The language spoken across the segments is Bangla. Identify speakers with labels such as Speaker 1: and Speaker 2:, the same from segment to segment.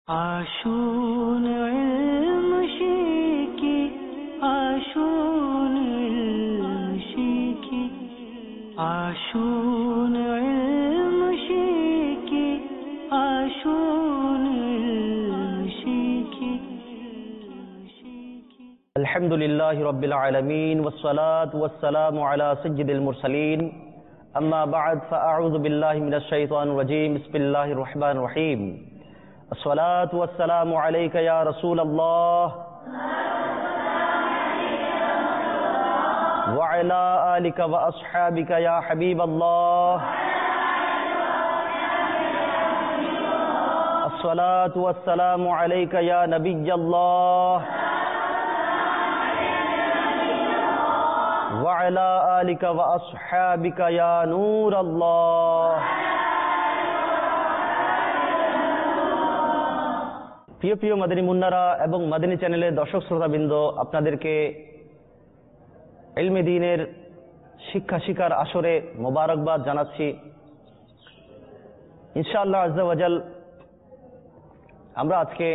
Speaker 1: আসুন ইলম শিখি, আসুন ইলম শিখি, আসুন ইলম শিখি, আসুন ইলম শিখি।
Speaker 2: আলহামদুলিল্লাহি রাব্বিল আলামিন ওয়াসসালাতু ওয়াসসালামু আলা সাইয়্যিদিল মুরসালিন আম্মা বা'দ ফাআউযু বিল্লাহি মিনাশ শাইতানির রাজীম বিসমিল্লাহির রহমানির রহিম আসসালাতু ওয়াসসালামু আলাইকা ইয়া রাসূলুল্লাহ ওয়া আলা আলিকা ওয়া আসহাবিকা ইয়া হাবিবাল্লাহ আসসালাতু ওয়াসসালামু আলাইকা ইয়া নাবিয়্যাল্লাহ وعلى آلك وأصحابك يا نور الله। প্রিয় প্রিয় মাদানী মুন্নারা এবং মাদানী চ্যানেলের দর্শক শ্রোতাবৃন্দ, আপনাদেরকে ইলমে দ্বীনের শিক্ষা শিকার আসরে মোবারকবাদ জানাচ্ছি। ইনশাআল্লাহ আজ্জা ওয়াজাল আমরা আজকে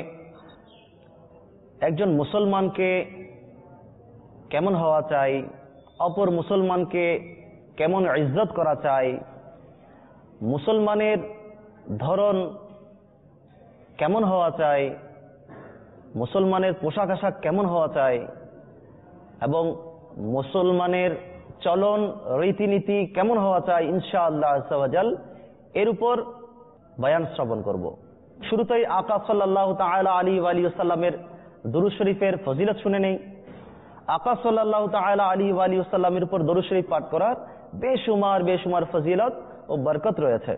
Speaker 2: একজন মুসলমানকে কেমন হওয়া চাই, অপর মুসলমানকে কেমন ইজ্জত করা চাই, মুসলমানের ধরন কেমন হওয়া চাই, মুসলমানের পোশাক আশাক কেমন হওয়া চাই এবং মুসলমানের চলন রীতিনীতি কেমন হওয়া চাই, ইনশাআল্লাহ আজ্জা ওয়াজাল এর উপর বয়ান শ্রবণ করব। শুরুতেই আকা সাল্লাল্লাহু তাআলা আলাইহি ওয়াসাল্লামের দুরূদ শরীফের ফজিলত শুনে নেই। আকা সাল্লাল্লাহু তাআলা আলাইহি ওয়াসাল্লামের উপর দরুদ শরীফ পাঠ করার বেশুমার ফজিলত ও বরকত রয়েছে।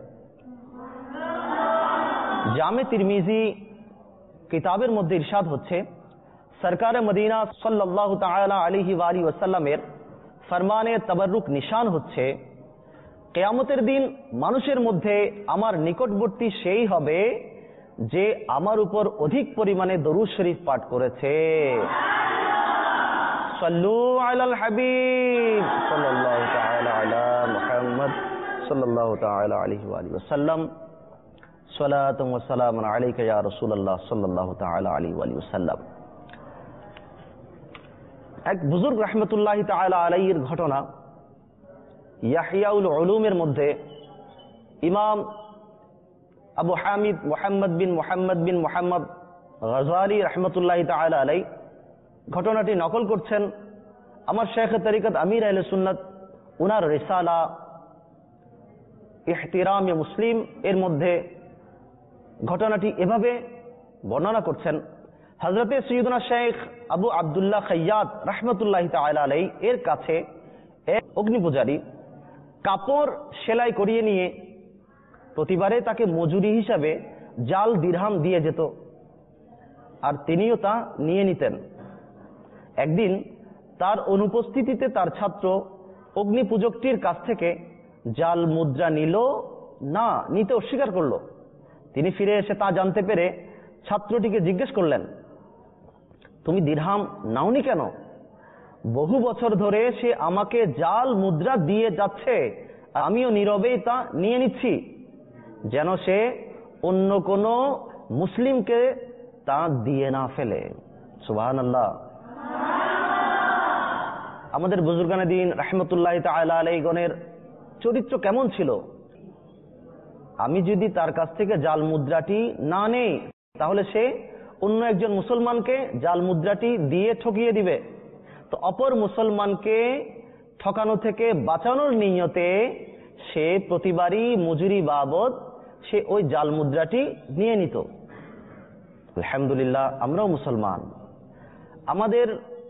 Speaker 2: জামে তিরমিজি কিতাবের মধ্যে ইরশাদ হচ্ছে, সরকারে মদিনা সাল্লাল্লাহু তাআলা আলাইহি ওয়াসাল্লামের ফরমানে তাবাররুক নিশান হচ্ছে, কিয়ামতের দিন মানুষের মধ্যে আমার নিকটবর্তী সেই হবে যে আমার উপর অধিক পরিমাণে দরুদ শরীফ পাঠ করেছে। সাল্লু আলাল হাবিব সাল্লাল্লাহু তাআলা আলা মুহাম্মদ সাল্লাল্লাহু তাআলা আলাইহি ওয়াসাল্লাম সালাতু ওয়া সালামুন আলাইকা ইয়া রাসূলুল্লাহ সাল্লাল্লাহু তাআলা আলাইহি ওয়াসাল্লাম। এক বুজুর্গ রাহমাতুল্লাহি তাআলা আলাইহির ঘটনা, ইয়াহইয়াউল উলুমের মধ্যে ইমাম আবু হামিদ মুহাম্মদ বিন মুহাম্মদ গাযযালী রাহমাতুল্লাহি তাআলা আলাইহি ঘটনাটি নকল করছেন। আমার শেখে তরিকত আমির আহলে সুন্নাত উনার রিসালা ইহতিরামে মুসলিম এর মধ্যে ঘটনাটি এভাবে বর্ণনা করছেন, হযরতে সাইয়্যিদুনা শেখ আবু আব্দুল্লাহ খাইয়াত রাহমাতুল্লাহি তাআলা আলাইহি এর কাছে এক অগ্নিপূজারী কাপড় সেলাই করিয়ে নিয়ে প্রতিবারে তাকে মজুরি হিসাবে জাল দিরহাম দিয়ে যেত আর তিনিও তা নিয়ে নিতেন। একদিন তার অনুপস্থিতিতে তার ছাত্র অগ্নিপূজকটির কাছ থেকে জাল মুদ্রা নিতে অস্বীকার করল। তিনি ফিরে এসে তা জানতে পেরে ছাত্রটিকে জিজ্ঞেস করলেন, তুমি দিরহাম নাওনি কেন? বহু বছর ধরে সে আমাকে জাল মুদ্রা দিয়ে যাচ্ছে, আমিও নীরবেই তা নিয়ে নিচ্ছি, যেন সে অন্য কোনো মুসলিমকে তা দিয়ে না ফেলে। সুবহানাল্লাহ। আমাদের বুজুর্গানে দ্বীন রাহমাতুল্লাহি তাআলা আলাইহিগণের চরিত্র কেমন ছিল? আমি যদি তার কাছ থেকে জাল মুদ্রাটি না নেই, তাহলে সে অন্য একজন মুসলমানকে জাল মুদ্রাটি দিয়ে ঠকিয়ে দিবে। তো অপর মুসলমানকে ঠকানো থেকে বাঁচানোর নিয়তে সে প্রতিবারই মজুরি বাবদ সে ওই জাল মুদ্রাটি নিয়ে নিত। আলহামদুলিল্লাহ, আমরাও মুসলমান। আমাদের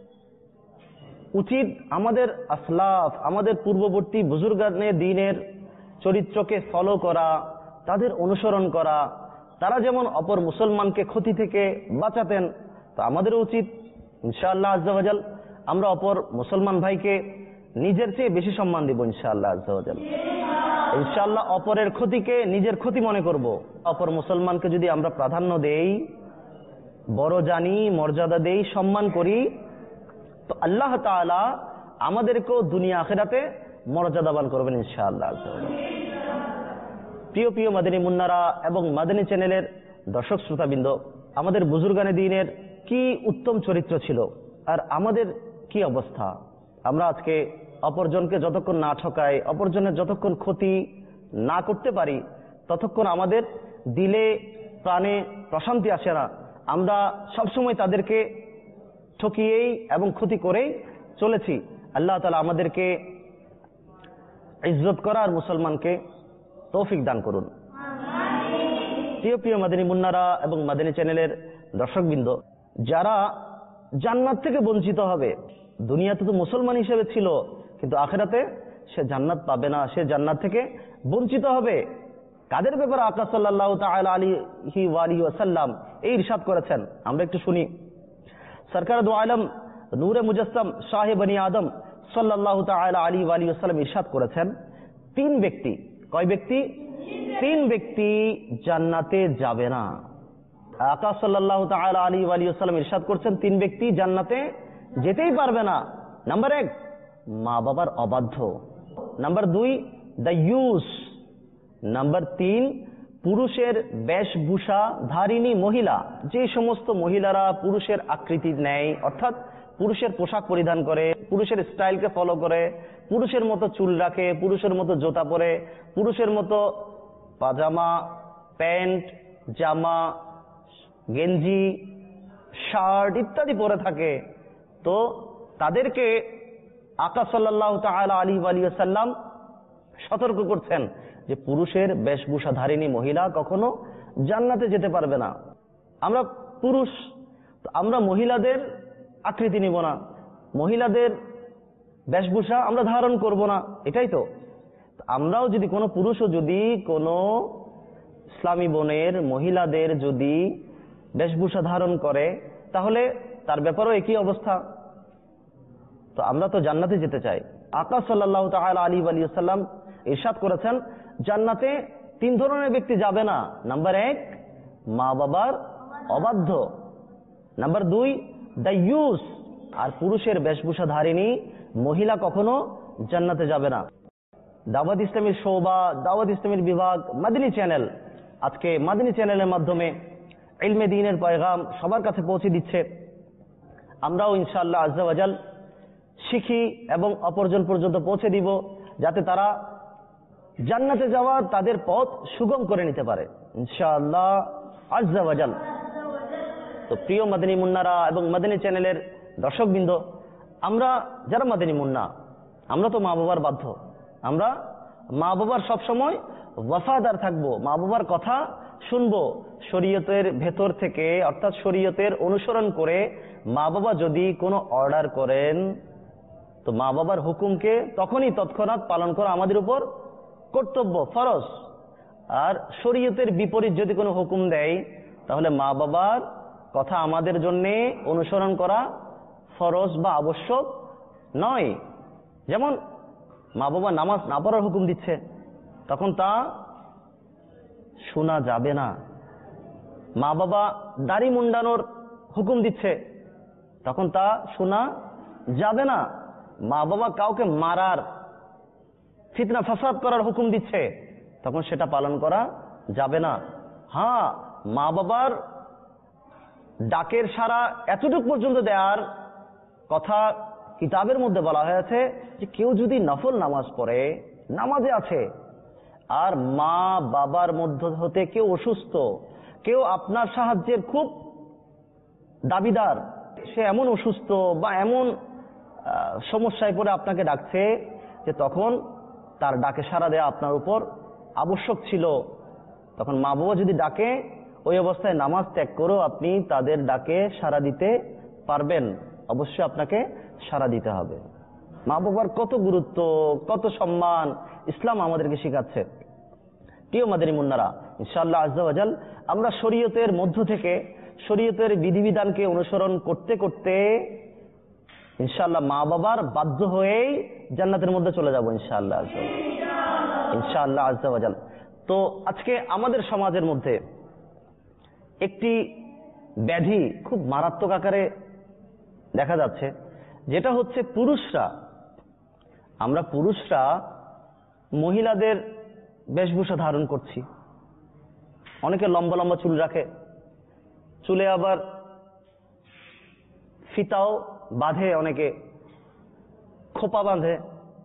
Speaker 2: উচিত আমাদের আসলাফ, আমাদের পূর্ববর্তী বুজুর্গানে দ্বীনের চরিত্রকে ফলো করা, তাদের অনুসরণ করা। তারা যেমন অপর মুসলমানকে ক্ষতি থেকে বাঁচাতেন, তো আমাদের উচিত ইনশাআল্লাহ আজ্জা ওয়াজাল আমরা অপর মুসলমান ভাইকে নিজের চেয়ে বেশি সম্মান দিব। ইনশাআল্লাহ আজ্জা ওয়াজাল ইনশাআল্লাহ অপরের ক্ষতিকে নিজের ক্ষতি মনে করব। অপর মুসলমানকে যদি আমরা প্রাধান্য দেই, বড় জানি, মর্যাদা দেই, সম্মান করি, তো আল্লাহ তাআলা আমাদেরকেও দুনিয়া আখিরাতে মর্যাদাবান করবেন ইনশাআল্লাহ। প্রিয় প্রিয় মাদানী মুন্নারা এবং মাদানী চ্যানেলের দর্শক শ্রোতাবৃন্দ, আমাদের বুজুর্গানে দ্বীনের কি উত্তম চরিত্র ছিল, আর আমাদের কি অবস্থা। আমরা আজকে অপরজনকে যতক্ষণ না ঠকাই, অপরজনের যতক্ষণ ক্ষতি না করতে পারি, ততক্ষণ আমাদের দিলে প্রাণে প্রশান্তি আসে না। আমরা সবসময় তাদেরকে ঠকিয়েই এবং ক্ষতি করেই চলেছি। আল্লাহ তাআলা আমাদেরকে ইজ্জত করার মুসলমানকে তৌফিক দান করুন। প্রিয় প্রিয় মাদানী মুন্নারা এবং মাদানী চ্যানেলের দর্শকবৃন্দ, যারা জান্নাত থেকে বঞ্চিত হবে, দুনিয়াতে তো মুসলমান হিসেবে ছিল, কিন্তু আখিরাতে সে জান্নাত পাবে না, সে জান্নাত থেকে বঞ্চিত হবে। কাদের ব্যাপারে আকা সাল্লাল্লাহু তাআলা আলাইহি ওয়া আলিহি ওয়াসাল্লাম এই ইরশাদ করেছেন, আমরা একটু শুনি। সরকার দু আলম নূরে মুজাসসাম শাহে বনি আদম সাল্লাল্লাহু তাআলা আলাইহি ওয়া আলিহি ওয়াসাল্লাম ইরশাদ করেছেন, তিন ব্যক্তি, কয় ব্যক্তি? তিন ব্যক্তি জান্নাতে যাবে না। আকা সাল্লাল্লাহু তাআলা আলাইহি ওয়া আলিহি ওয়াসাল্লাম ইরশাদ করছেন, তিন ব্যক্তি জান্নাতে যেতেই পারবে না। নাম্বার 1, মা বাবার অবাধ্য। নাম্বার 2, দায়ুস। নাম্বার 3, পুরুষের বেশভূষা ধারিণী মহিলা। যে সমস্ত মহিলারা পুরুষের আকৃতি নেয়, অর্থাৎ পুরুষের পোশাক পরিধান করে, পুরুষের স্টাইলকে ফলো করে, পুরুষের মতো চুল রাখে, পুরুষের মতো জুতা পরে, পুরুষের মতো পাজামা, প্যান্ট, জামা, গেঞ্জি, শার্ট ইত্যাদি পরে থাকে, তো তাদেরকে আকা সাল্লাল্লাহু তাআলা আলাইহি ওয়া আলিহি ওয়াসাল্লাম সতর্ক করছেন যে পুরুষের বেশভূষাধারিণী মহিলা কখনো জান্নাতে যেতে পারবে না। আমরা পুরুষ, আমরা মহিলাদের আকৃতি নিব না, মহিলাদের বেশভূষা আমরা ধারণ করব না, এটাই তো। আমরাও যদি কোনো পুরুষও যদি কোনো ইসলামী বোনের মহিলাদের যদি বেশভূষা ধারণ করে, তাহলে তার ব্যাপারেও একই অবস্থা। তো আমরা তো জান্নাতে যেতে চাই। আকা সাল্লাল্লাহু তাআলা আলাইহি ওয়া সাল্লাম ইরশাদ করেছেন, জান্নাতে তিন ধরনের ব্যক্তি যাবে না। নাম্বার 1, মা বাবার অবাধ্য। নাম্বার 2, দায়ুস। আর পুরুষের বেশভূষাধারিণী মহিলা কখনো জান্নাতে যাবে না। দাওয়াত ইসলামীর শোভা, দাওয়াত ইসলামীর বিভাগ, মাদানী চ্যানেল আজকে মাদানী চ্যানেলের মাধ্যমে ইলমে দ্বীনের পয়গাম সবার কাছে পৌঁছে দিচ্ছে। আমরাও ইনশাআল্লাহ আজ্জা ওয়া জাল শিখি এবং অপরজন পর্যন্ত পৌঁছে দিব, যাতে তারা জান্নাতে যাওয়ার তাদের পথ সুগম করে নিতে পারে ইনশাআল্লাহ আজ্জা ওয়া জাল। তো প্রিয় মাদানী মুন্নারা এবং মাদানী চ্যানেলের দর্শকবৃন্দ, আমরা যারা মাদানী মুন্না, আমরা তো মা বাবার বাধ্য। আমরা মা বাবার সবসময় ওয়াফাদার থাকবো, মা বাবার কথা শুনবো। শরীয়তের ভেতর থেকে, অর্থাৎ শরীয়তের অনুসরণ করে মা বাবা যদি কোনো অর্ডার করেন, তো মা বাবার হুকুমকে তখনই তৎক্ষণাৎ পালন করা আমাদের উপর কর্তব্য, ফরজ। আর শরীয়তের বিপরীত যদি কোনো হুকুম দেয়, তাহলে মা বাবার কথা আমাদের জন্য অনুসরণ করা ফরজ বা আবশ্যক নয়। যেমন মা বাবা নামাজ না পড়ার হুকুম দিচ্ছে, তখন তা শোনা যাবে না। মা বাবা দাড়ি মুন্ডানোর হুকুম দিচ্ছে, তখন তা শোনা যাবে না। মা বাবা কাউকে মারার, ফিতনা ফাসাদ করার হুকুম দিচ্ছে, তখন সেটা পালন করা যাবে না। হ্যাঁ, মা বাবার ডাকের সাড়া এতটুকু পর্যন্ত দেওয়ার কথা কিতাবের মধ্যে বলা হয়েছে যে কেউ যদি নফল নামাজ পড়ে, নামাজে আছে, আর মা বাবার মধ্য হতে কেউ অসুস্থ, কেউ আপনার সাহায্যের খুব দাবিদার, সে এমন অসুস্থ বা এমন সমস্যায় পড়ে আপনাকে ডাকছে যে তখন তার ডাকে সাড়া দেওয়া আপনার উপর আবশ্যক ছিল, তখন মা বাবা যদি ডাকে, ওই অবস্থায় নামাজ ত্যাগ করেও আপনি তাদের ডাকে সাড়া দিতে পারবেন। অবশ্যই আপনাকে সাড়া দিতে হবে। মা বাবার কত গুরুত্ব, কত সম্মান ইসলাম আমাদেরকে শেখাচ্ছে। প্রিয় মাদানী মুন্নারা, ইনশাআল্লাহ আজ্জা ওয়া জাল আমরা শরীয়তের মধ্য থেকে শরীয়তের বিধিবিধানকে অনুসরণ করতে করতে ইনশাআল্লাহ মা বাবার বাধ্য হয়েই জান্নাতের মধ্যে চলে যাব ইনশাআল্লাহ ইনশাআল্লাহ আজ্জা ওয়া জাল। তো আজকে আমাদের সমাজের মধ্যে একটি ব্যাধি খুব মারাত্মক আকারে দেখা যাচ্ছে, যেটা হচ্ছে আমরা পুরুষরা মহিলাদের বেশভূষা ধারণ করছি, অনেকে লম্বা লম্বা চুল রাখে, চুলে আবার ফিতাও বাঁধে, অনেকে খোপা বাঁধে।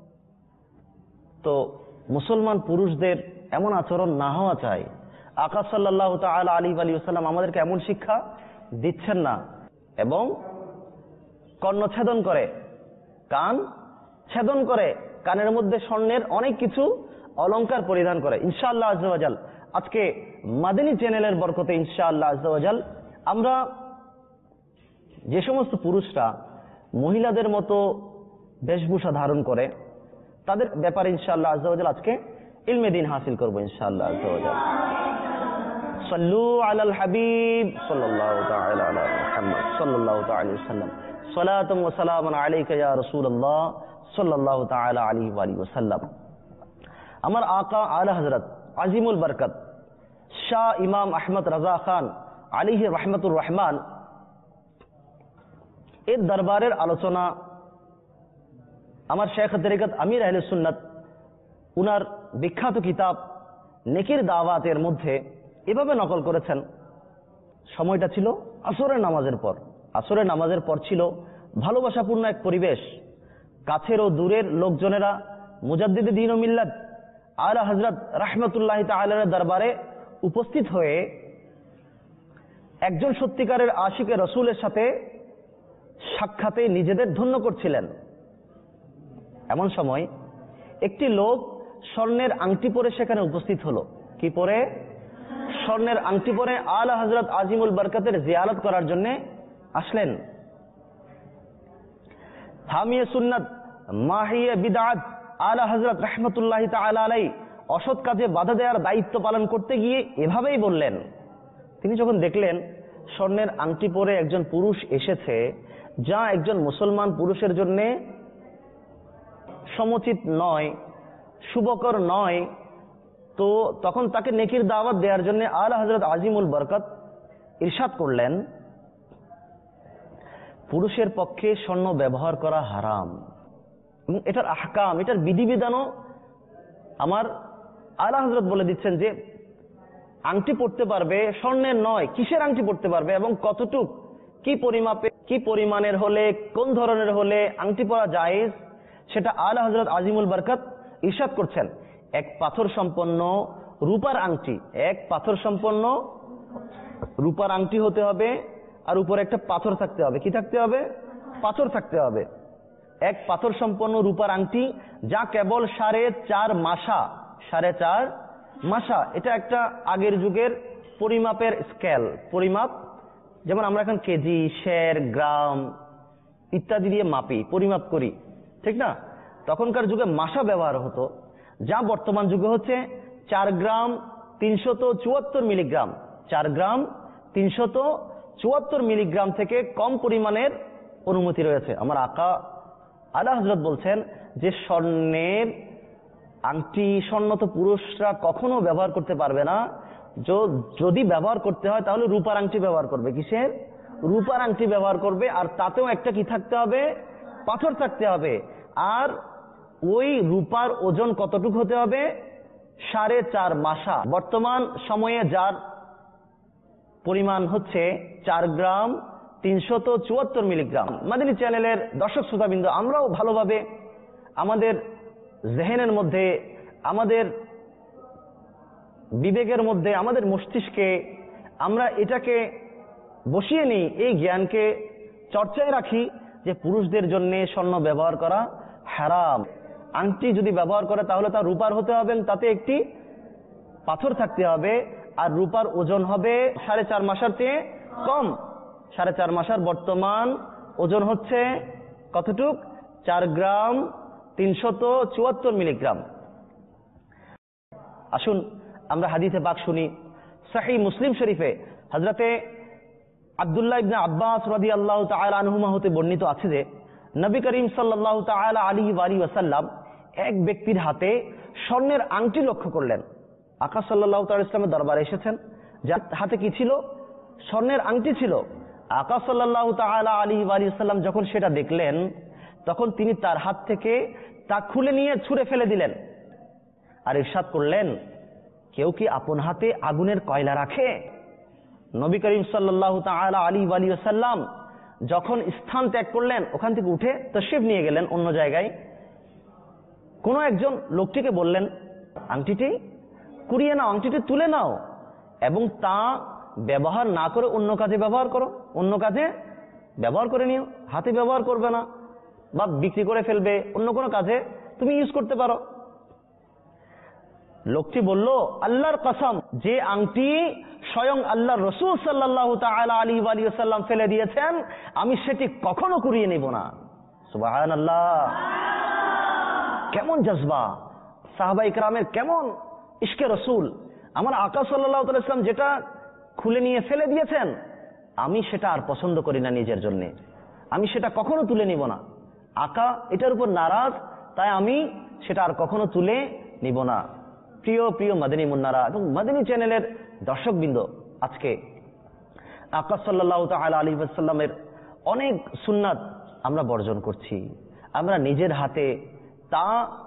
Speaker 2: তো মুসলমান পুরুষদের এমন আচরণ না হওয়া চাই। আকা সাল্লাল্লাহু তাআলা আলাইহি ওয়াসাল্লাম আমাদেরকে এমন শিক্ষা দিচ্ছেন না। এবং কর্ণচ্ছেদন করে, কান ছেদন করে, কানের মধ্যে স্বর্ণের অনেক কিছু অলংকার পরিধান করে। ইনশাআল্লাহ আজ্জা ওয়া জাল আজকে মাদানী চ্যানেলের বরকতে ইনশাআল্লাহ আজ্জা ওয়া জাল আমরা যে সমস্ত পুরুষরা মহিলাদের মতো বেশভূষা ধারণ করে তাদের ব্যাপারে ইনশাআল্লাহ আজ্জা ওয়া জাল আজকে ইলমে দ্বীন হাসিল করব ইনশাআল্লাহ আজ্জা ওয়া জাল। সাল্লু আলাল হাবিব সাল্লাল্লাহু তাআলা আলা মুহাম্মদ সাল্লাল্লাহু তাআলা আলাইহি ওয়াসাল্লাম। সালাতুম ওয়া সালামুন আলাইকা ইয়া রাসূলুল্লাহ সাল্লাল্লাহু তাআলা আলাইহি ওয়া সাল্লাম। আমার আকা আলা হযরত আজিমুল বরকত শাহ ইমাম আহমদ রাজা খান আলাইহি রাহমাতুর রহমান এর দরবারের আলোচনা আমার শেখ তরিকত আমির আহলে সুন্নাত উনার বিখ্যাত কিতাব নেকির দাওয়াতের মধ্যে এভাবে নকল করেছেন। সময়টা ছিল আসরের নামাজের পর। আসরের নামাজের পর ছিল ভালোবাসাপূর্ণ এক পরিবেশ। কাছের ও দূরের লোকজনেরা মুজাদ্দিদে দ্বীন ও মিল্লাত আলা হযরত রাহমাতুল্লাহি তাআলার দরবারে উপস্থিত হয়ে একজন সত্যিকারের আশিকে রসুলের সাথে সাক্ষাতে নিজেদের ধন্য করছিলেন। এমন সময় একটি লোক স্বর্ণের আংটি পরে সেখানে উপস্থিত হলো। কি পরে? স্বর্ণের আংটি পরে আলা হযরত আজিমুল বরকতের জিয়ারত করার জন্য আসলেন। হামিয়ে সুন্নাত মাহিয়ে বিদআত আলা হযরত রাহমাতুল্লাহি তাআলা আলাইহি অসৎ কাজে বাধা দেওয়ার দায়িত্ব পালন করতে গিয়ে এভাবেই বললেন। তিনি যখন দেখলেন স্বর্ণের আংটি পরে একজন পুরুষ এসেছে যা একজন মুসলমান পুরুষের জন্য সমুচিত নয়, শুভকর নয়, তো তখন তাকে নেকির দাওয়াত দেওয়ার জন্য আলা হযরত আজিমুল বরকত ইরশাদ করলেন, পুরুষের পক্ষে স্বর্ণ ব্যবহার করা হারাম এবং এটার আহকাম, এটার বিধিবিধানও আমার আলা হযরত বলে দিচ্ছেন যে আংটি পড়তে পারবে, স্বর্ণের নয়, কিসের আংটি পড়তে পারবে এবং কতটুক, কি পরিমাপে, কি পরিমাণের হলে, কোন ধরনের হলে আংটি পরা জায়েজ, সেটা আলা হযরত আজিমুল বরকত ইরশাদ করছেন। এক পাথর সম্পন্ন রূপার আংটি, এক পাথর সম্পন্ন রূপার আংটি হতে হবে, আর উপরে একটা পাথর থাকতে হবে। কি থাকতে হবে? পাথর থাকতে হবে। এক পাথর সম্পন্ন রূপার আংটি যা কেবল 4.5 মাসা, 4.5 মাসা। এটা একটা আগের যুগের পরিমাপের স্কেল, পরিমাপ, যেমন আমরা এখন কেজি, শের, গ্রাম ইত্যাদি দিয়ে মাপি, পরিমাপ করি, ঠিক না? তখনকার যুগে মাসা ব্যবহার হতো, যা বর্তমান যুগে হচ্ছে 4 গ্রাম 374 মিলিগ্রাম। 4 গ্রাম 374 মিলিগ্রাম থেকে কম পরিমাণের অনুমতি রয়েছে। আমার আকা আলা হযরত বলছেন যে স্বর্ণের আংটি, স্বর্ণ তো পুরুষরা কখনো ব্যবহার করতে পারবে না। যদি ব্যবহার করতে হয় তাহলে রূপার আংটি ব্যবহার করবে। কিসের? রূপার আংটি ব্যবহার করবে, আর তাতেও একটা কি থাকতে হবে? পাথর থাকতে হবে। আর ওই রূপার ওজন কতটুকু হতে হবে? 4.5 মাসা। বর্তমান সময়ে যার পরিমাণ হচ্ছে 4 গ্রাম 374 মিলিগ্রাম। মাদানী চ্যানেলের দর্শক শ্রোতাবৃন্দ, আমরাও ভালোভাবে আমাদের জেহেনের মধ্যে, আমাদের বিবেকের মধ্যে, আমাদের মস্তিষ্কে আমরা এটাকে বসিয়ে নিই, এই জ্ঞানকে চর্চায় রাখি যে পুরুষদের জন্য স্বর্ণ ব্যবহার করা হারাম। আংটি যদি ব্যবহার করে তাহলে তা রূপার হতে হবে, তাতে একটি পাথর থাকতে হবে, আর রূপার ওজন হবে 4.5 মাসার চেয়ে কম। 4.5 মাসার বর্তমান ওজন হচ্ছে কতটুক? 4 গ্রাম 374 মিলিগ্রাম। আসুন আমরা হাদিসে পাক শুনি। সহিহ মুসলিম শরীফে হযরতে আব্দুল্লাহ ইবনে আব্বাস রাদিয়াল্লাহু তাআলা আনহুমা হতে বর্ণিত আছে যে নবী করিম সাল্লাল্লাহু তাআলা আলাইহি ওয়াসাল্লাম এক ব্যক্তির হাতে স্বর্ণের আংটি লক্ষ্য করলেন। আকা সাল্লাল্লাহু তাআলা ইসলামের দরবারে এসেছেন, যার হাতে কি ছিল? স্বর্ণের আংটি ছিল। আকা সাল্লাল্লাহু তাআলা আলাইহি ওয়াসাল্লাম যখন সেটা দেখলেন তখন তিনি তার হাত থেকে তা খুলে নিয়ে ছুঁড়ে ফেলে দিলেন আর ইরশাদ করলেন, কেউ কি আপন হাতে আগুনের কয়লা রাখে? নবী করিম সাল্লাল্লাহু তাআলা আলাইহি ওয়া সাল্লাম যখন স্থান ত্যাগ করলেন, ওখান থেকে উঠে তাশরিফ নিয়ে গেলেন অন্য জায়গায়, কোনো একজন লোকটিকে বললেন, আংটিটি কুড়িয়ে নাও, আংটিটি তুলে নাও এবং তা ব্যবহার না করে অন্য কাজে ব্যবহার করো, অন্য কাজে ব্যবহার করে নিও, হাতে ব্যবহার করবে না বা বিক্রি করে ফেলবে, অন্য কোনো কাজে তুমি ইউজ করতে পারো। লোকটি বলল, আল্লাহর কসম, যে আংটি স্বয়ং আল্লাহর রাসূল সাল্লাল্লাহু তাআলা আলাইহি ওয়া সাল্লাম ফেলে দিয়েছেন, আমি সেটি কখনো কুড়িয়ে নেব না। সুবহানাল্লাহ! কেমন জজবা, সাহাবায়ে কেরামের কেমন ইশকে রাসূল! আমার আকা সাল্লাল্লাহু আলাইহি ওয়াসাল্লাম যেটা খুলে নিয়ে ফেলে দিয়েছেন, আমি সেটা আর পছন্দ করি না নিজের জন্য, আমি সেটা কখনো তুলে নিব না। আকা এটার উপর নারাজ, তাই আমি সেটা আর কখনো তুলে নিব না। প্রিয় প্রিয় মাদানী মুন্নারা এবং মাদানী চ্যানেলের দর্শকবৃন্দ, আজকে আকা সাল্লাল্লাহু তাআলা আলাইহি ওয়াসাল্লামের অনেক সুন্নাত আমরা বর্জন করছি, আমরা নিজের হাতে তা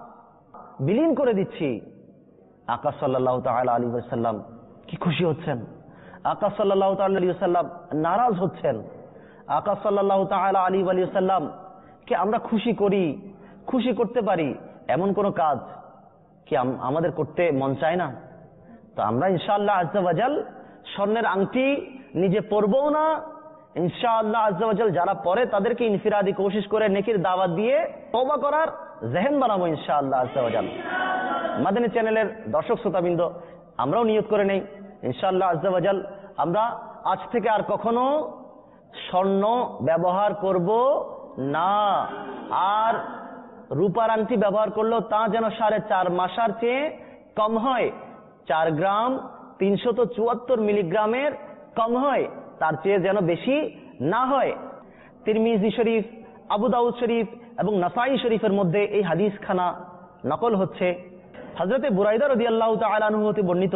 Speaker 2: বিলীন করে দিচ্ছি। আকা সাল্লাল্লাহু তাআলা আলাইহি ওয়াসাল্লাম কি খুশি হচ্ছেন, আকা সাল্লাল্লাহু তাআলা আলাইহি ওয়াসাল্লাম নারাজ হচ্ছেন। আকা সাল্লাল্লাহু তাআলা আলাইহি ওয়াসাল্লাম কে আমরা খুশি করি, খুশি করতে পারি এমন কোন কাজ কি আমাদের করতে মন চায় না? তো আমরা ইনশাআল্লাহ আজ্জা ওয়া জাল স্বর্ণের আংটি নিজে পরবও না, ইনশাআল্লাহ আজ্জা ওয়া জাল যারা পরে তাদেরকে ইনফিরাদি কোশিশ করে নেকির দাওয়াত দিয়ে তওবা করার জেহেন বানাবো ইনশাআল্লাহ আজ্জা ওয়া জাল। মাদানী চ্যানেলের দর্শক শ্রোতাবৃন্দ, আমরাও নিয়ত করে নেই ইনশাআল্লাহ আজ্জা ওয়া জাল আমরা আজ থেকে আর কখনো স্বর্ণ ব্যবহার করব না, আর রূপার আংটি ব্যবহার করলেও তা যেন 4.5 মাসার চেয়ে কম হয়, 4 গ্রাম 374 মিলিগ্রামের কম হয়, তার চেয়ে যেন বেশি না হয়। তিরমিজি শরীফ, আবু দাউদ শরীফ এবং নাসাই শরীফের মধ্যে এই হাদিস খানা নকল হচ্ছে। হযরতে বুরাইদা রাদিয়াল্লাহু তাআলা আনহু হতে বর্ণিত,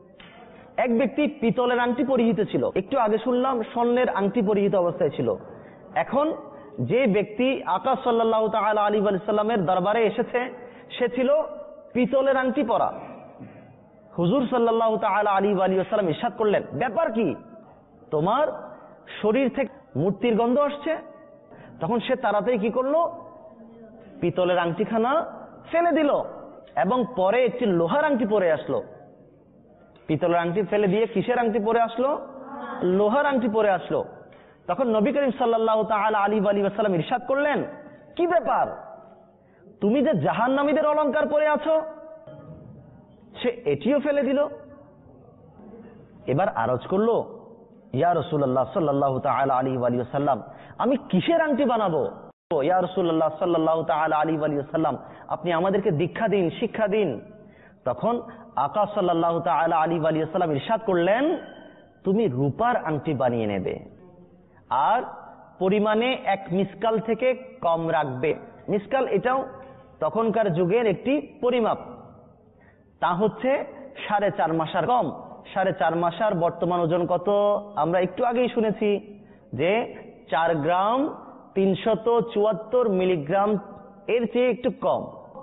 Speaker 2: এক ব্যক্তি পিতলের আংটি পরিহিত ছিল। একটু আগে শুনলাম স্বর্ণের আংটি পরিহিত অবস্থায় ছিল। এখন যে ব্যক্তি আকা সাল্লাল্লাহু তাআলা আলাইহি ওয়া সাল্লামের দরবারে এসেছে, সে ছিল পিতলের আংটি পরা। হুজুর সাল্লাল্লাহু তাআলা আলাইহি ওয়া সাল্লাম ইরশাদ করলেন, ব্যাপার কি, তোমার শরীর থেকে মূর্তির গন্ধ আসছে। তখন সে তাড়াতাড়ি কি করলো, পিতলের আংটিখানা ফেলে দিল এবং পরে একটি লোহার আংটি পরে আসলো। পিতলের আংটি ফেলে দিয়ে কিসের আংটি পরে আসলো? লোহার আংটি পরে আসলো। তখন নবী করিম সাল্লাল্লাহু তাআলা আলাইহি ওয়া সাল্লাম ইরশাদ করলেন, কি ব্যাপার, তুমি যে জাহান্নামীদের অলংকার পরে আছো? সে এটিও ফেলে দিল। এবার আরজ করলো, ইয়া রাসূলুল্লাহ সাল্লাল্লাহু তাআলা আলাইহি ওয়া সাল্লাম, আমি কিসের আংটি বানাবো? ইয়া রাসূলুল্লাহ সাল্লাল্লাহু তাআলা আলাইহি ওয়া সাল্লাম, আপনি আমাদেরকে দীক্ষা দিন, শিক্ষা দিন। তখন আকা সাল্লাল্লাহু তাআলা আলাইহি ওয়া সাল্লাম ইরশাদ করলেন, তুমি রূপার আংটি বানিয়ে নেবে আর পরিমাণে 1 মিসকাল থেকে কম রাখবে। মিসকাল এটাও তখনকার যুগের একটি পরিমাপ, তা হচ্ছে 4.5 মাসার কম। 4.5 মাসার বর্তমান ওজন কত আমরা একটু আগেই শুনেছি, যে 4 গ্রাম 374 মিলিগ্রাম, এর চেয়ে একটু কম।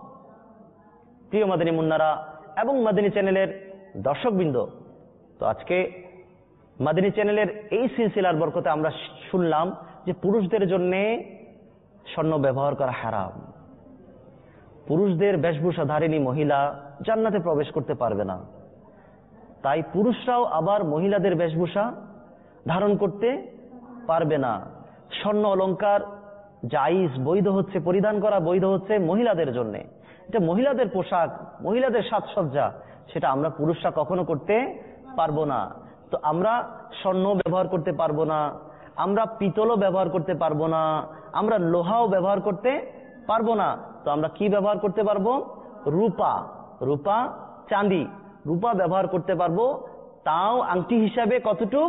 Speaker 2: প্রিয় মাদানী মুন্নারা এবং মাদানী চ্যানেলের দর্শকবৃন্দ, তো আজকে মাদানী চ্যানেলের এই সিলসিলার বরকতে আমরা শুনলাম যে পুরুষদের জন্য স্বর্ণ ব্যবহার করা হারাম। পুরুষদের বেশভূষাধারিণী মহিলা জান্নাতে প্রবেশ করতে পারবে না, তাই পুরুষরাও আবার মহিলাদের বেশভূষা ধারণ করতে পারবে না। স্বর্ণ অলংকার জায়েজ, বৈধ হচ্ছে, পরিধান করা বৈধ হচ্ছে মহিলাদের জন্য। এটা মহিলাদের পোশাক, মহিলাদের সাজসজ্জা, সেটা আমরা পুরুষরা কখনো করতে পারবো না। তো আমরা স্বর্ণ ব্যবহার করতে পারবো না, আমরা পিতলও ব্যবহার করতে পারবো না, আমরা লোহাও ব্যবহার করতে পারবো না। তো আমরা কি ব্যবহার করতে পারবো? রূপা, রূপা, চাঁদি, রূপা ব্যবহার করতে পারবো। তাও আংটি হিসাবে কতটুক?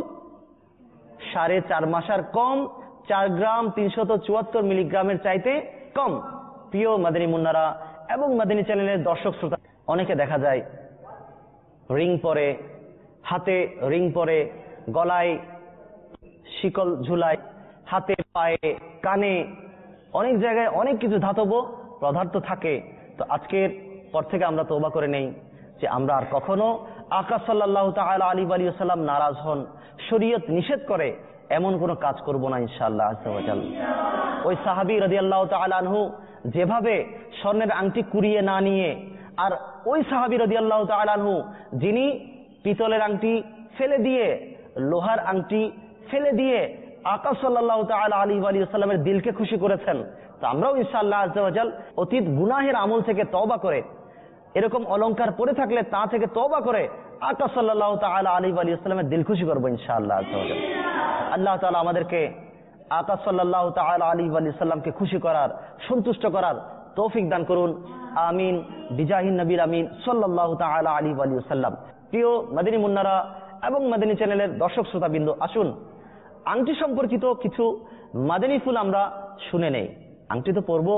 Speaker 2: 4.5 মাসার কম, 4 গ্রাম 374 মিলিগ্রামের চাইতে কম। প্রিয় মাদানী মুন্নারা এবং মাদানী চ্যানেলের দর্শক শ্রোতা, অনেকে দেখা যায় রিং পরে, হাতে রিং পরে, গলায় শিকল ঝুলায়, হাতে পায়ে কানে অনেক জায়গায় অনেক কিছু ধাতব পদার্থ থাকে। তো আজকের পর থেকে আমরা তওবা করে নেই যে আমরা আর কখনো আকা সাল্লাল্লাহু তাআলা আলাইহি ওয়া সাল্লাম নারাজ হন, শরীয়ত নিষেধ করে, এমন কোনো কাজ করব না ইনশাআল্লাহ আযজা ওয়া জাল। ওই সাহাবী রাদিয়াল্লাহু তাআলা আনহু যেভাবে স্বর্ণের আংটি কুড়িয়ে না নিয়ে, আর ওই সাহাবী রাদিয়াল্লাহু তাআলা আনহু যিনি পিতলের আংটি ফেলে দিয়ে, লোহার আংটি ফেলে দিয়ে আকা সাল্লাল্লাহু তাআলা আলাইহি ওয়া সাল্লামের দিলকে খুশি করেছেন, তো আমরাও ইনশাআল্লাহ আযজা ওয়া জাল অতীত গুনাহের আমল থেকে তওবা করে, এরকম অলংকার পরে থাকলে তা থেকে তওবা করে আকা সাল্লাল্লাহু তাআলা আলাইহি ওয়া সাল্লামের দিল খুশি করব ইনশাআল্লাহ আযজা ওয়া জাল। আল্লাহ তাআলা আমাদেরকে আকা সাল্লাল্লাহু তাআলা আলাইহি ওয়া সাল্লামকে খুশি করার, সন্তুষ্ট করার তৌফিক দান করুন, আমিন বিজাহিন নবীর আমিন সাল্লাল্লাহু তাআলা আলাইহি ওয়া সাল্লাম। প্রিয় মাদানী মুন্নারা এবং মাদানী চ্যানেলের দর্শক শ্রোতাবৃন্দ, আসুন আংটি সম্পর্কিত কিছু মাদানী ফুল আমরা শুনে নেই। আংটি তো পরব,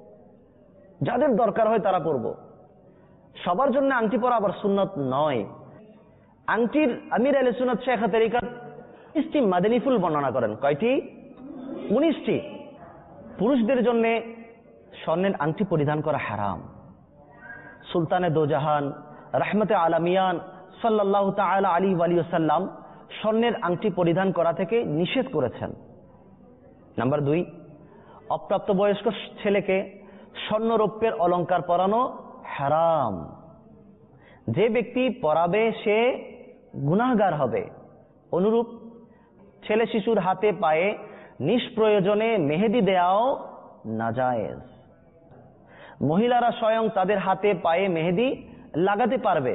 Speaker 2: যাদের দরকার হয় তারা পরব, সবার জন্য আংটি পরা আবার সুন্নত নয়। আংটির আমির আহলে সুন্নাত শেখ তরিকাত 19টি মাদানী ফুল বর্ণনা করেন। কয়টি? 19টি। পুরুষদের জন্য স্বর্ণের আংটি পরিধান করা হারাম। সুলতানে দোজাহান রাহমাতে আলামিয়ান সাল্লাল্লাহু তাআলা আলাইহি ওয়া সাল্লাম স্বর্ণের আংটি পরিধান করা থেকে নিষেধ করেছেন। নাম্বার 2, অপ্রাপ্তবয়স্ক ছেলেকে স্বর্ণরৌপ্যের অলংকার পরানো হারাম। যে ব্যক্তি পরাবে সে গুনাহগার হবে। অনুরূপ ছেলে শিশুর হাতে পায়ে নিষ্প্রয়োজনে মেহেদি দেওয়াও নাজায়েজ। মহিলারা স্বয়ং তাদের হাতে পায়ে মেহেদি লাগাতে পারবে,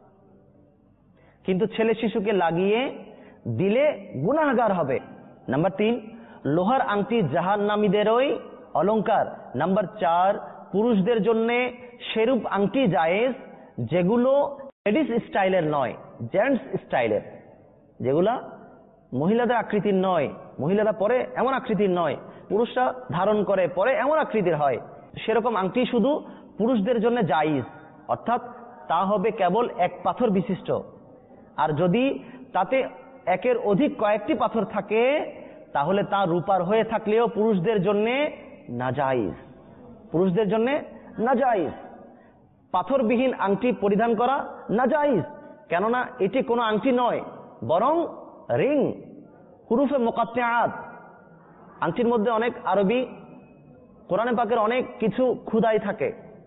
Speaker 2: কিন্তু ছেলে শিশুকে লাগিয়ে দিলে গুনাহগার হবে। নাম্বার 3, লোহার আংটি জাহান্নামীদেরই অলংকার। নাম্বার 4, পুরুষদের জন্য সেরূপ আংটি জায়েজ যেগুলো লেডিস স্টাইলের নয়, জেন্টস স্টাইলের, যেগুলা মহিলাদের আকৃতির নয়, মহিলারা পরে এমন আকৃতির নয়, পুরুষরা ধারণ করে পরে এমন আকৃতির হয়, সেরকম আংটি শুধু পুরুষদের জন্য জায়েজ, অর্থাৎ তা হবে কেবল এক পাথর বিশিষ্ট। আর যদি তাতে একের অধিক কয়েকটি পাথর থাকে তাহলে তা রূপার হয়ে থাকলেও পুরুষদের জন্য নাজায়েজ, পুরুষদের জন্য নাজায়েজ। পাথরবিহীন আংটি পরিধান করা নাজায়েজ, কেননা এটি কোনো আংটি নয়, বরং রিং, হুরুফে মুকাত্তাআত। আংটির মধ্যে অনেক আরবি কোরআনে পাকের অনেক কিছু খুদাই থাকে,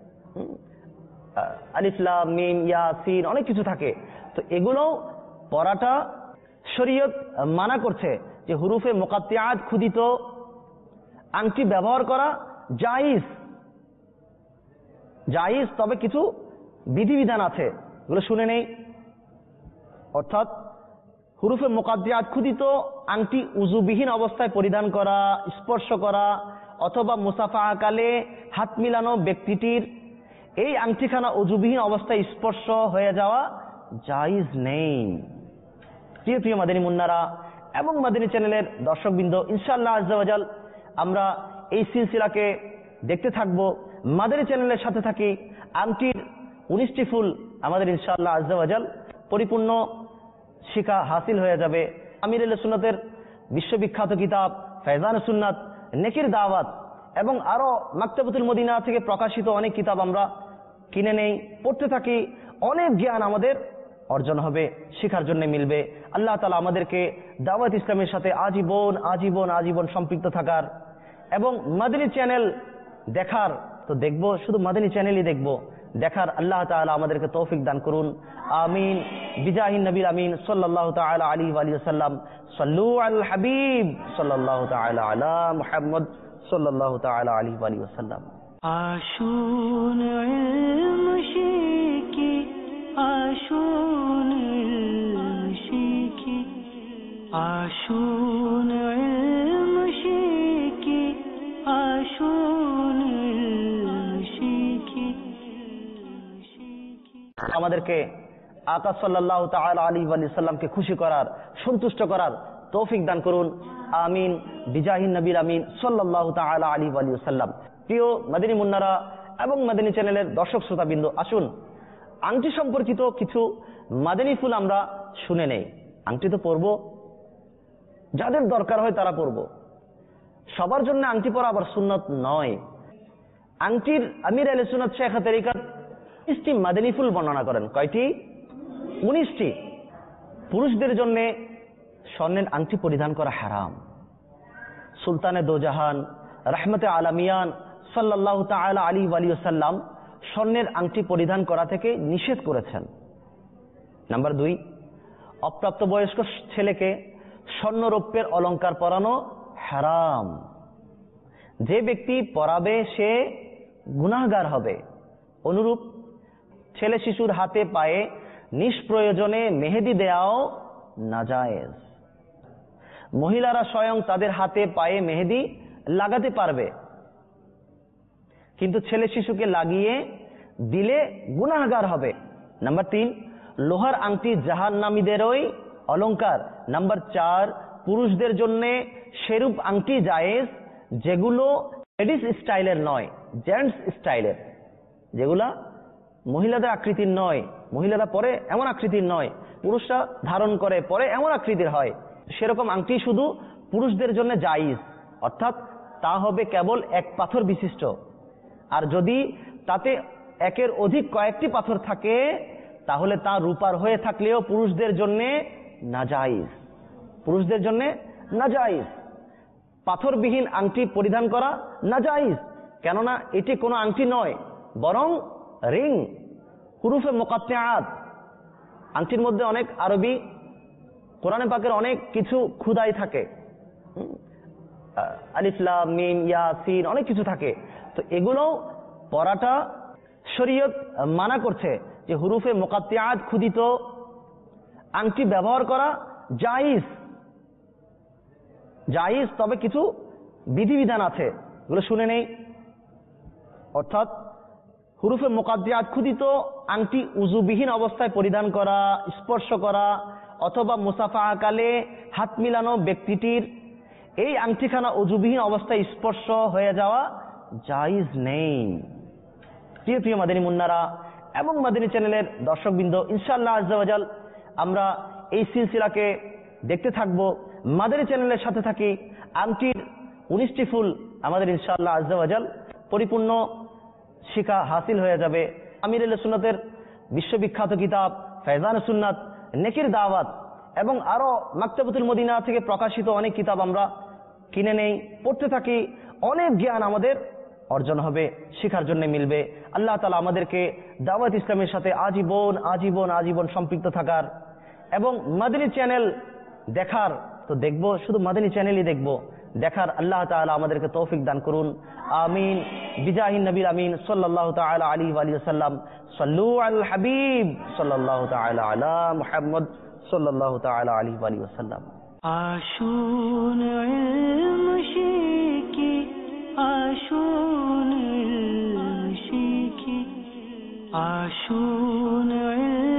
Speaker 2: আলিফ লাম মিম ইয়া সিন, অনেক কিছু থাকে। তো এগুলো পড়াটা শরীয়ত মানা করছে যে হুরুফে মুকাত্তাআত খুদিত আংটি ব্যবহার করা জায়েজ, জায়েজ, তবে কিছু বিধিবিধান আছে, এগুলো শুনে নেই। অর্থাৎ হুরুফে মুকাত্তাআত খুদিত আংটি উযুবিহীন অবস্থায় পরিধান করা, স্পর্শ করা অথবা মুসাফাহাকালে হাত মিলানো ব্যক্তিটির এই আংটিখানা উযুবিহীন অবস্থায় স্পর্শ হয়ে যাওয়া জায়েজ নেই। প্রিয় প্রিয় মাদানী মুন্নারা এবং মাদানী চ্যানেলের দর্শকবৃন্দ, ইনশাআল্লাহ আযজা ওয়া জাল আমরা এই সিলসিলাকে দেখতে থাকব। মাদানী চ্যানেলের সাথে থাকি, আংটির 19টি ফুল আমাদের ইনশাআল্লাহ আযজা ওয়া জাল পরিপূর্ণ শিক্ষা হাসিল হয়ে যাবে। আমির আহলে সুন্নাতের বিশ্ববিখ্যাত কিতাব ফায়জান সুন্নাত, নেকির দাওয়াত এবং আরো মাকতাবাতুল মদিনা থেকে প্রকাশিত অনেক কিতাব আমরা কিনে নেই, পড়তে থাকি, অনেক জ্ঞান আমাদের অর্জন হবে, শেখার জন্য মিলবে। আল্লাহ তাআলা আমাদেরকে দাওয়াত ইসলামের সাথে আজীবন আজীবন আজীবন সম্পৃক্ত থাকার এবং মাদানী চ্যানেল দেখার, তো দেখবো শুধু মাদানী চ্যানেলই দেখবো, দেখার আল্লাহ তাআলা আমাদেরকে তৌফিক দান করুন, আমিন বিজাহিন নবীর আমিন সাল্লাল্লাহু তাআলা আলাইহি ওয়া সাল্লাম। সাল্লু আলাল হাবিব সাল্লাল্লাহু তাআলা আলা মুহাম্মদ সাল্লাল্লাহু তাআলা আলাইহি ওয়া সাল্লাম।
Speaker 1: আসুন ইলম শিখি, আসুন ইলম শিখি, আসুন ইলম শিখি, আসুন ইলম শিখি।
Speaker 2: আমাদেরকে আকা সাল্লাল্লাহু তাআলা আলাইহি ওয়া সাল্লামকে খুশি করার, সন্তুষ্ট করার তৌফিক দান করুন, আমিন বিজাহিন নবীর আমিন সাল্লাল্লাহু তাআলা আলাইহি ওয়া সাল্লাম। প্রিয় মাদানী মুন্নারা এবং মাদানী চ্যানেলের দর্শক শ্রোতাবৃন্দ, আসুন আংটি সম্পর্কিত কিছু মাদানী ফুল আমরা শুনে নেই। আংটি তো পরব, যাদের দরকার হয় তারা পরব, সবার জন্য আংটি পরা আবার সুন্নত নয়। আংটির আমির আহলে সুন্নাত শেখ তরিকাত 19টি মাদানী ফুল বর্ণনা করেন। কয়টি? 19টি। পুরুষদের জন্য স্বর্ণের আংটি পরিধান করা হারাম। সুলতানে দোজাহান রাহমাতে আলামিয়ান সাল্লাল্লাহু তাআলা আলাইহি ওয়া সাল্লাম স্বর্ণের আংটি পরিধান করা থেকে নিষেধ করেছেন। নাম্বার 2, অপ্রাপ্তবয়স্ক ছেলেকে স্বর্ণরৌপ্যের অলংকার পরানো হারাম। যে ব্যক্তি পরাবে সে গুনাহগার হবে। অনুরূপ ছেলে শিশুর হাতে পায়ে নিষ্প্রয়োজনে মেহেদি দেওয়াও নাজায়েজ। মহিলারা স্বয়ং তাদের হাতে পায়ে মেহেদি লাগাতে পারবে, কিন্তু ছেলে শিশুকে লাগিয়ে দিলে গুনাহগার হবে। নাম্বার 3, লোহার আংটি জাহান্নামীদেরই অলংকার। নাম্বার 4, পুরুষদের জন্য সেরূপ আংটি জায়েজ যেগুলো লেডিস স্টাইলের নয়, জেন্টস স্টাইলের, যেগুলা মহিলাদের আকৃতির নয়, মহিলারা পরে এমন আকৃতির নয়, পুরুষরা ধারণ করে পরে এমন আকৃতির হয়, সেরকম আংটি শুধু পুরুষদের জন্য জায়েজ, অর্থাৎ তা হবে কেবল এক পাথর বিশিষ্ট। আর যদি তাতে একের অধিক কয়েকটি পাথর থাকে তাহলে তা রূপার হয়ে থাকলেও পুরুষদের জন্য নাজায়েজ, পুরুষদের জন্য নাজায়েজ। পাথরবিহীন আংটি পরিধান করা নাজায়েজ, কেননা এটি কোনো আংটি নয় বরং রিং, হুরুফে মুকাত্তাআত। আংটির মধ্যে অনেক আরবি কোরআনে পাকের অনেক কিছু খুদাই থাকে, আলিফ লাম মিম ইয়া সিন, অনেক কিছু থাকে। তো এগুলো পড়াটা শরীয়ত মানা করছে যে হুরুফে মুকাত্তাআত খুদিত আংটি ব্যবহার করা জায়েজ, জায়েজ, তবে কিছু বিধিবিধান আছে, এগুলো শুনে নেই। অর্থাৎ হুরুফে মুকাত্তাআত খুদিত আংটি উযুবিহীন অবস্থায় পরিধান করা, স্পর্শ করা অথবা মুসাফাহাকালে হাত মিলানো ব্যক্তিটির এই আংটিখানা উযুবিহীন অবস্থায় স্পর্শ হয়ে যাওয়া জায়েজ নেই। প্রিয় প্রিয় মাদানী মুন্নারা এবং মাদানী চ্যানেলের দর্শকবৃন্দ, ইনশাআল্লাহ আজ্জা ওয়া জাল আমরা এই সিলসিলাকে দেখতে থাকব। মাদানী চ্যানেলের সাথে থাকি। আংটির 19টি ফুল আমাদের ইনশাআল্লাহ আজ্জা ওয়া জাল পরিপূর্ণ শিক্ষা হাসিল হয়ে যাবে। আমির আহলে সুন্নাতের বিশ্ববিখ্যাত কিতাব ফায়জান সুন্নাত, নেকির দাওয়াত এবং আরো মাকতাবাতুল মদিনা থেকে প্রকাশিত অনেক কিতাব আমরা কিনে নেই, পড়তে থাকি। অনেক জ্ঞান আমাদের অর্জন হবে, শিখার জন্য মিলবে। আল্লাহ তাআলা আমাদেরকে দাওয়াত ইসলামের সাথে আজীবন আজীবন আজীবন সম্পৃক্ত থাকার এবং মাদানী চ্যানেল দেখার, তো দেখবো শুধু মাদানী চ্যানেলই দেখবো, দেখার আল্লাহ তাআলা আমাদেরকে তৌফিক দান করুন। আমিন বিজাহিন নবীর আমিন সাল্লাল্লাহু তাআলা আলাইহি ওয়া সাল্লাম। সাল্লু আলাল হাবিব সাল্লাল্লাহু তাআলা আলা মুহাম্মদ সাল্লাল্লাহু তাআলা আলাইহি ওয়া সাল্লাম।
Speaker 1: আসুন ইলম শিখি, আসুন ইলম শিখি, আসুন